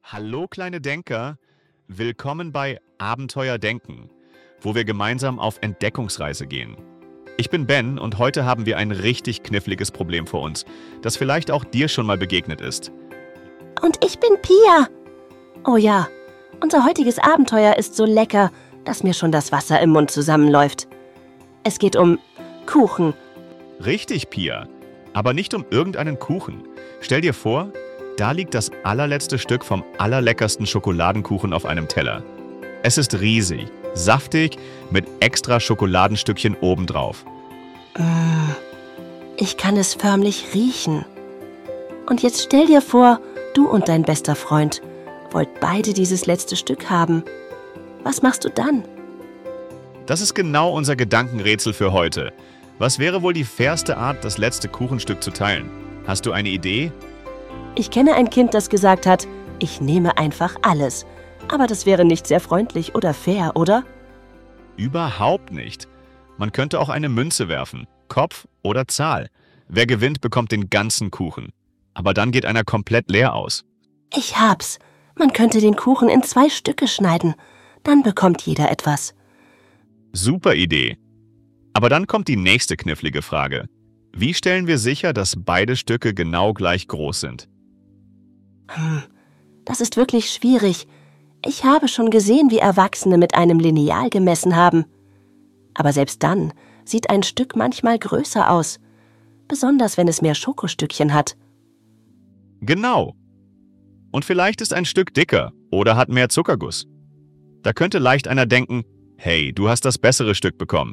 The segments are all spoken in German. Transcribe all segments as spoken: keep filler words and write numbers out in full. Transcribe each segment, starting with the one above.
Hallo kleine Denker, willkommen bei Abenteuer Denken, wo wir gemeinsam auf Entdeckungsreise gehen. Ich bin Ben und heute haben wir ein richtig kniffliges Problem vor uns, das vielleicht auch dir schon mal begegnet ist. Und ich bin Pia. Oh ja, unser heutiges Abenteuer ist so lecker, dass mir schon das Wasser im Mund zusammenläuft. Es geht um Kuchen. Richtig, Pia, aber nicht um irgendeinen Kuchen. Stell dir vor, da liegt das allerletzte Stück vom allerleckersten Schokoladenkuchen auf einem Teller. Es ist riesig, saftig, mit extra Schokoladenstückchen obendrauf. Mmh, ich kann es förmlich riechen. Und jetzt stell dir vor, du und dein bester Freund wollt beide dieses letzte Stück haben. Was machst du dann? Das ist genau unser Gedankenrätsel für heute. Was wäre wohl die fairste Art, das letzte Kuchenstück zu teilen? Hast du eine Idee? Ich kenne ein Kind, das gesagt hat, ich nehme einfach alles. Aber das wäre nicht sehr freundlich oder fair, oder? Überhaupt nicht. Man könnte auch eine Münze werfen, Kopf oder Zahl. Wer gewinnt, bekommt den ganzen Kuchen. Aber dann geht einer komplett leer aus. Ich hab's. Man könnte den Kuchen in zwei Stücke schneiden. Dann bekommt jeder etwas. Super Idee. Aber dann kommt die nächste knifflige Frage. Wie stellen wir sicher, dass beide Stücke genau gleich groß sind? Hm, das ist wirklich schwierig. Ich habe schon gesehen, wie Erwachsene mit einem Lineal gemessen haben. Aber selbst dann sieht ein Stück manchmal größer aus. Besonders, wenn es mehr Schokostückchen hat. Genau. Und vielleicht ist ein Stück dicker oder hat mehr Zuckerguss. Da könnte leicht einer denken, hey, du hast das bessere Stück bekommen.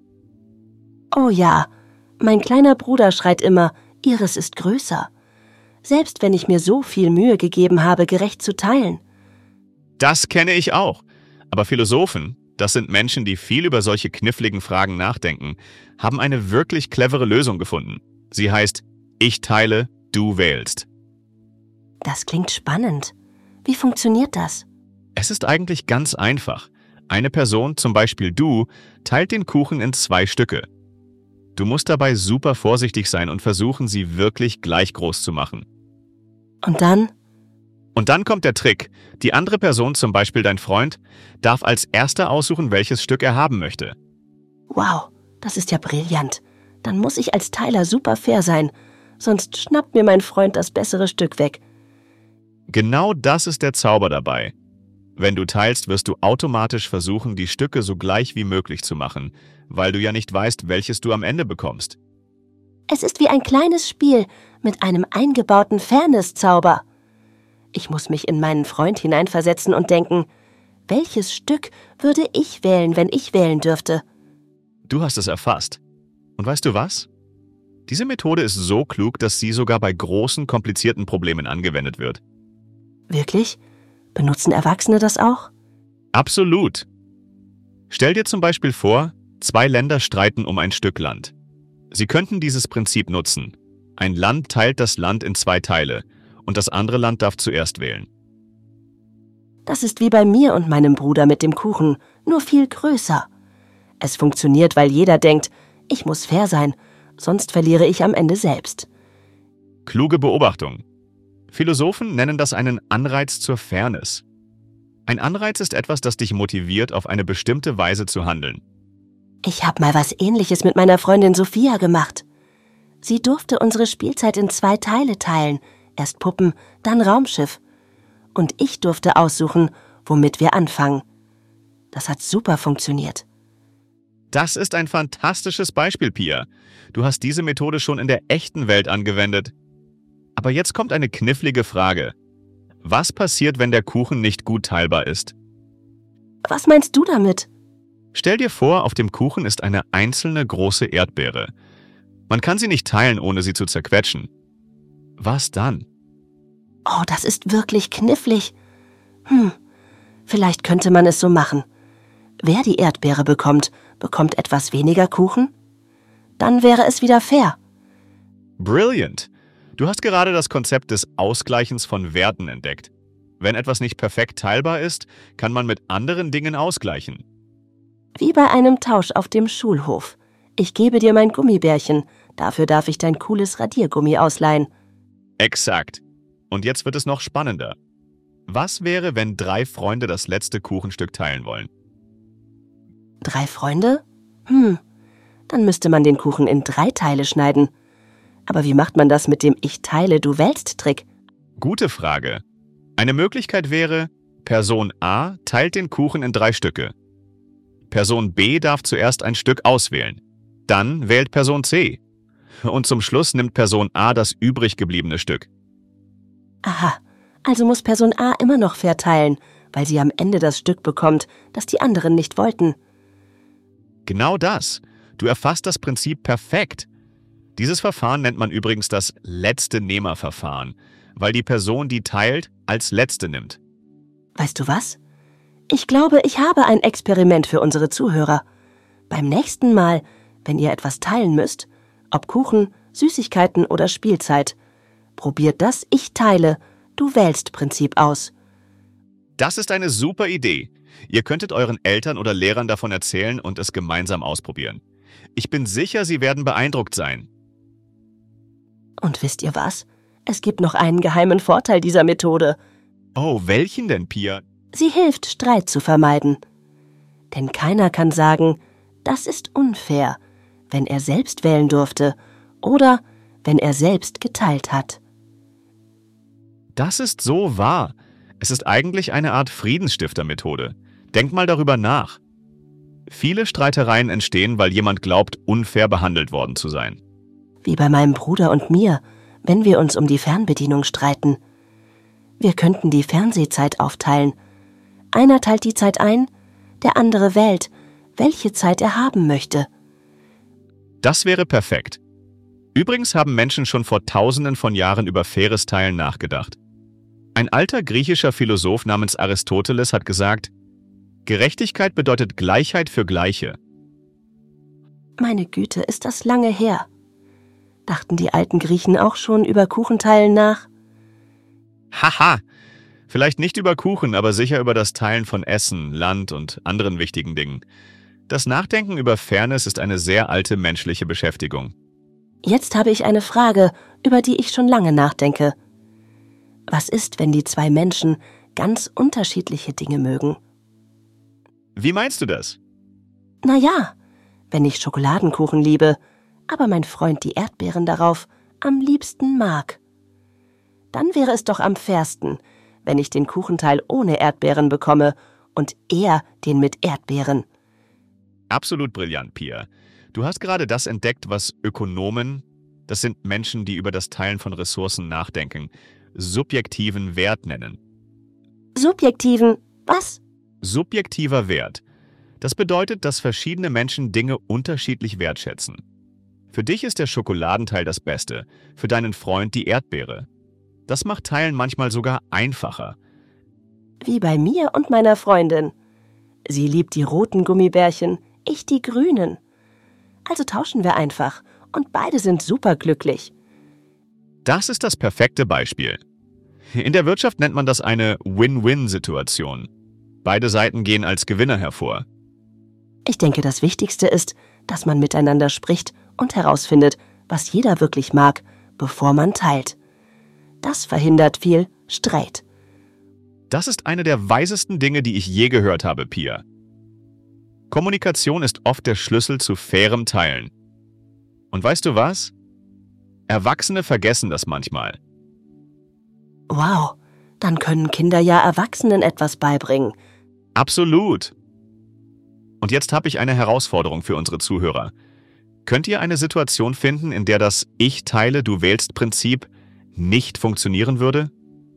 Oh ja, mein kleiner Bruder schreit immer, ihres ist größer. Selbst wenn ich mir so viel Mühe gegeben habe, gerecht zu teilen. Das kenne ich auch. Aber Philosophen, das sind Menschen, die viel über solche kniffligen Fragen nachdenken, haben eine wirklich clevere Lösung gefunden. Sie heißt, ich teile, du wählst. Das klingt spannend. Wie funktioniert das? Es ist eigentlich ganz einfach. Eine Person, zum Beispiel du, teilt den Kuchen in zwei Stücke. Du musst dabei super vorsichtig sein und versuchen, sie wirklich gleich groß zu machen. Und dann? Und dann kommt der Trick. Die andere Person, zum Beispiel dein Freund, darf als erster aussuchen, welches Stück er haben möchte. Wow, das ist ja brillant. Dann muss ich als Teiler super fair sein. Sonst schnappt mir mein Freund das bessere Stück weg. Genau das ist der Zauber dabei. Wenn du teilst, wirst du automatisch versuchen, die Stücke so gleich wie möglich zu machen, weil du ja nicht weißt, welches du am Ende bekommst. Es ist wie ein kleines Spiel mit einem eingebauten Fairness-Zauber. Ich muss mich in meinen Freund hineinversetzen und denken, welches Stück würde ich wählen, wenn ich wählen dürfte? Du hast es erfasst. Und weißt du was? Diese Methode ist so klug, dass sie sogar bei großen, komplizierten Problemen angewendet wird. Wirklich? Benutzen Erwachsene das auch? Absolut. Stell dir zum Beispiel vor, zwei Länder streiten um ein Stück Land. Sie könnten dieses Prinzip nutzen. Ein Land teilt das Land in zwei Teile und das andere Land darf zuerst wählen. Das ist wie bei mir und meinem Bruder mit dem Kuchen, nur viel größer. Es funktioniert, weil jeder denkt, ich muss fair sein, sonst verliere ich am Ende selbst. Kluge Beobachtung. Philosophen nennen das einen Anreiz zur Fairness. Ein Anreiz ist etwas, das dich motiviert, auf eine bestimmte Weise zu handeln. Ich habe mal was Ähnliches mit meiner Freundin Sophia gemacht. Sie durfte unsere Spielzeit in zwei Teile teilen, erst Puppen, dann Raumschiff. Und ich durfte aussuchen, womit wir anfangen. Das hat super funktioniert. Das ist ein fantastisches Beispiel, Pia. Du hast diese Methode schon in der echten Welt angewendet. Aber jetzt kommt eine knifflige Frage. Was passiert, wenn der Kuchen nicht gut teilbar ist? Was meinst du damit? Stell dir vor, auf dem Kuchen ist eine einzelne große Erdbeere. Man kann sie nicht teilen, ohne sie zu zerquetschen. Was dann? Oh, das ist wirklich knifflig. Hm, vielleicht könnte man es so machen. Wer die Erdbeere bekommt, bekommt etwas weniger Kuchen? Dann wäre es wieder fair. Brilliant! Du hast gerade das Konzept des Ausgleichens von Werten entdeckt. Wenn etwas nicht perfekt teilbar ist, kann man mit anderen Dingen ausgleichen. Wie bei einem Tausch auf dem Schulhof. Ich gebe dir mein Gummibärchen, dafür darf ich dein cooles Radiergummi ausleihen. Exakt. Und jetzt wird es noch spannender. Was wäre, wenn drei Freunde das letzte Kuchenstück teilen wollen? Drei Freunde? Hm, dann müsste man den Kuchen in drei Teile schneiden. Aber wie macht man das mit dem Ich-teile-du-wälzt-Trick? Gute Frage. Eine Möglichkeit wäre, Person A teilt den Kuchen in drei Stücke. Person B darf zuerst ein Stück auswählen. Dann wählt Person C. Und zum Schluss nimmt Person A das übrig gebliebene Stück. Aha, also muss Person A immer noch fair teilen, weil sie am Ende das Stück bekommt, das die anderen nicht wollten. Genau das. Du erfasst das Prinzip perfekt. Dieses Verfahren nennt man übrigens das Letzte-Nehmer-Verfahren, weil die Person, die teilt, als Letzte nimmt. Weißt du was? Ich glaube, ich habe ein Experiment für unsere Zuhörer. Beim nächsten Mal, wenn ihr etwas teilen müsst, ob Kuchen, Süßigkeiten oder Spielzeit, probiert das Ich-teile-du-wählst-Prinzip aus. Das ist eine super Idee. Ihr könntet euren Eltern oder Lehrern davon erzählen und es gemeinsam ausprobieren. Ich bin sicher, sie werden beeindruckt sein. Und wisst ihr was? Es gibt noch einen geheimen Vorteil dieser Methode. Oh, welchen denn, Pia? Sie hilft, Streit zu vermeiden. Denn keiner kann sagen, das ist unfair, wenn er selbst wählen durfte oder wenn er selbst geteilt hat. Das ist so wahr. Es ist eigentlich eine Art Friedensstifter-Methode. Denk mal darüber nach. Viele Streitereien entstehen, weil jemand glaubt, unfair behandelt worden zu sein. Wie bei meinem Bruder und mir, wenn wir uns um die Fernbedienung streiten. Wir könnten die Fernsehzeit aufteilen. Einer teilt die Zeit ein, der andere wählt, welche Zeit er haben möchte. Das wäre perfekt. Übrigens haben Menschen schon vor Tausenden von Jahren über faires Teilen nachgedacht. Ein alter griechischer Philosoph namens Aristoteles hat gesagt, Gerechtigkeit bedeutet Gleichheit für Gleiche. Meine Güte, ist das lange her. Dachten die alten Griechen auch schon über Kuchenteilen nach? Haha! Vielleicht nicht über Kuchen, aber sicher über das Teilen von Essen, Land und anderen wichtigen Dingen. Das Nachdenken über Fairness ist eine sehr alte menschliche Beschäftigung. Jetzt habe ich eine Frage, über die ich schon lange nachdenke. Was ist, wenn die zwei Menschen ganz unterschiedliche Dinge mögen? Wie meinst du das? Na ja, wenn ich Schokoladenkuchen liebe, aber mein Freund die Erdbeeren darauf am liebsten mag. Dann wäre es doch am fairsten, wenn ich den Kuchenteil ohne Erdbeeren bekomme und er den mit Erdbeeren. Absolut brillant, Pia. Du hast gerade das entdeckt, was Ökonomen, das sind Menschen, die über das Teilen von Ressourcen nachdenken, subjektiven Wert nennen. Subjektiven, was? Subjektiver Wert. Das bedeutet, dass verschiedene Menschen Dinge unterschiedlich wertschätzen. Für dich ist der Schokoladenteil das Beste, für deinen Freund die Erdbeere. Das macht Teilen manchmal sogar einfacher. Wie bei mir und meiner Freundin. Sie liebt die roten Gummibärchen, ich die grünen. Also tauschen wir einfach und beide sind superglücklich. Das ist das perfekte Beispiel. In der Wirtschaft nennt man das eine Win-Win-Situation. Beide Seiten gehen als Gewinner hervor. Ich denke, das Wichtigste ist, dass man miteinander spricht und herausfindet, was jeder wirklich mag, bevor man teilt. Das verhindert viel Streit. Das ist eine der weisesten Dinge, die ich je gehört habe, Pia. Kommunikation ist oft der Schlüssel zu fairem Teilen. Und weißt du was? Erwachsene vergessen das manchmal. Wow, dann können Kinder ja Erwachsenen etwas beibringen. Absolut. Und jetzt habe ich eine Herausforderung für unsere Zuhörer. Könnt ihr eine Situation finden, in der das Ich-teile-du-wählst-Prinzip nicht funktionieren würde?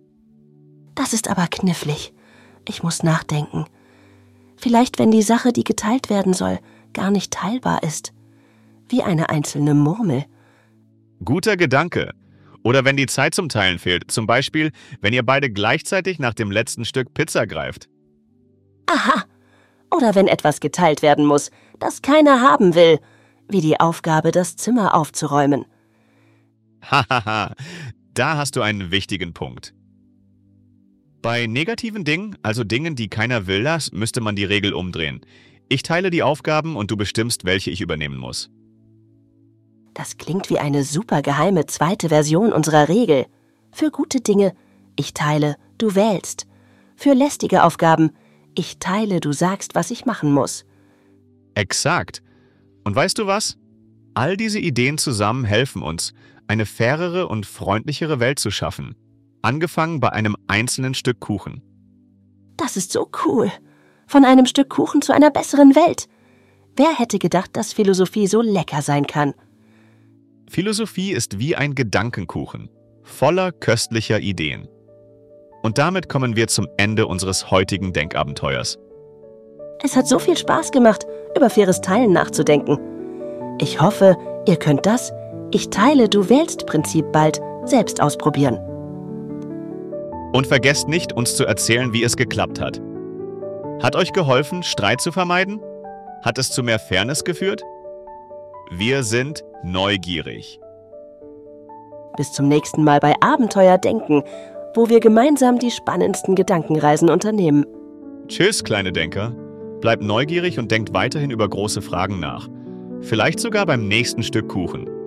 Das ist aber knifflig. Ich muss nachdenken. Vielleicht, wenn die Sache, die geteilt werden soll, gar nicht teilbar ist. Wie eine einzelne Murmel. Guter Gedanke. Oder wenn die Zeit zum Teilen fehlt. Zum Beispiel, wenn ihr beide gleichzeitig nach dem letzten Stück Pizza greift. Aha. Oder wenn etwas geteilt werden muss, das keiner haben will. Wie die Aufgabe, das Zimmer aufzuräumen. Hahaha, da hast du einen wichtigen Punkt. Bei negativen Dingen, also Dingen, die keiner will, das müsste man die Regel umdrehen. Ich teile die Aufgaben und du bestimmst, welche ich übernehmen muss. Das klingt wie eine super geheime zweite Version unserer Regel. Für gute Dinge, ich teile, du wählst. Für lästige Aufgaben. Ich teile, du sagst, was ich machen muss. Exakt. Und weißt du was? All diese Ideen zusammen helfen uns, eine fairere und freundlichere Welt zu schaffen. Angefangen bei einem einzelnen Stück Kuchen. Das ist so cool. Von einem Stück Kuchen zu einer besseren Welt. Wer hätte gedacht, dass Philosophie so lecker sein kann? Philosophie ist wie ein Gedankenkuchen, voller köstlicher Ideen. Und damit kommen wir zum Ende unseres heutigen Denkabenteuers. Es hat so viel Spaß gemacht, über faires Teilen nachzudenken. Ich hoffe, ihr könnt das Ich teile, du wählst Prinzip bald selbst ausprobieren. Und vergesst nicht, uns zu erzählen, wie es geklappt hat. Hat euch geholfen, Streit zu vermeiden? Hat es zu mehr Fairness geführt? Wir sind neugierig. Bis zum nächsten Mal bei Abenteuer denken, wo wir gemeinsam die spannendsten Gedankenreisen unternehmen. Tschüss, kleine Denker. Bleibt neugierig und denkt weiterhin über große Fragen nach. Vielleicht sogar beim nächsten Stück Kuchen.